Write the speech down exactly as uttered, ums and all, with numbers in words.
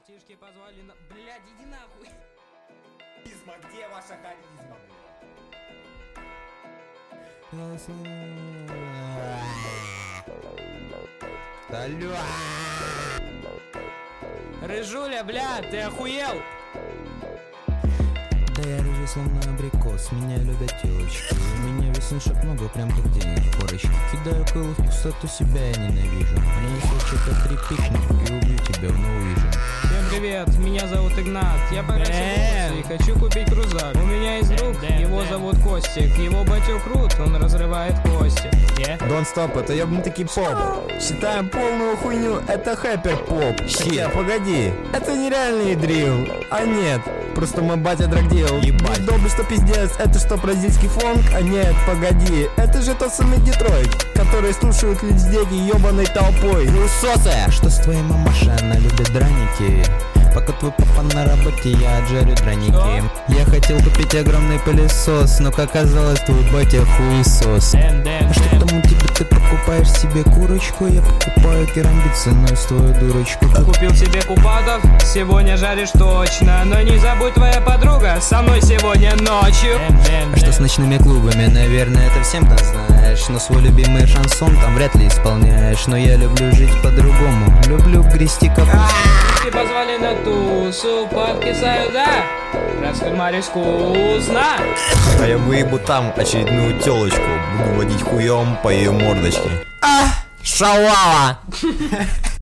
Братишки позвали на... Блядь, иди нахуй. Где ваша харизма? Алло. Рыжуля, бля, ты охуел? Да я рыжий словно абрикос, меня любят телочки. У меня веснушек много, прям как денег корочки. Кидаю кол в пустоту, себя я ненавижу. Принесу что-то трепичник и убью тебя в нововижен. Всем привет, меня зовут Игнат. Я покрасил волосы и хочу купить крузак. У меня есть друг, его зовут Костик. Его батю крут, он разрывает кости. Don't stop, это ёбнутый поп. Считаем полную хуйню, это хэппер поп. Хотя, погоди, это нереальный дрил. А нет, просто мой батя драгдил. Ебать. Добрый, что пиздец, это что, бразильский фонк? А нет, погоди, это же тот самый Детройт, который слушают люди ебаной толпой. Усосы! Что с твоей мамашей, она любит драники. Пока твой папа на работе, я отжарю драники. Что? Я хотел купить огромный пылесос, но как оказалось, твой батя хуесос. Дэм, дэм, А что дэм. тому тебе, ты покупаешь себе курочку? Я покупаю керамбит ценой с твою дурочку. Купил себе купатов, сегодня жаришь точно. Но не забудь, твоя подруга со мной сегодня ночью. А что с ночными клубами? Наверное, это всем ты знаешь. Но свой любимый шансон там вряд ли исполняешь. Но я люблю жить по-другому, люблю грести капусту. Ты позвали на тусу, подкисаю, да? Раскальмарь вкусно. А я выебу там очередную телочку. Буду водить хуем по ее мордочке. Шалава!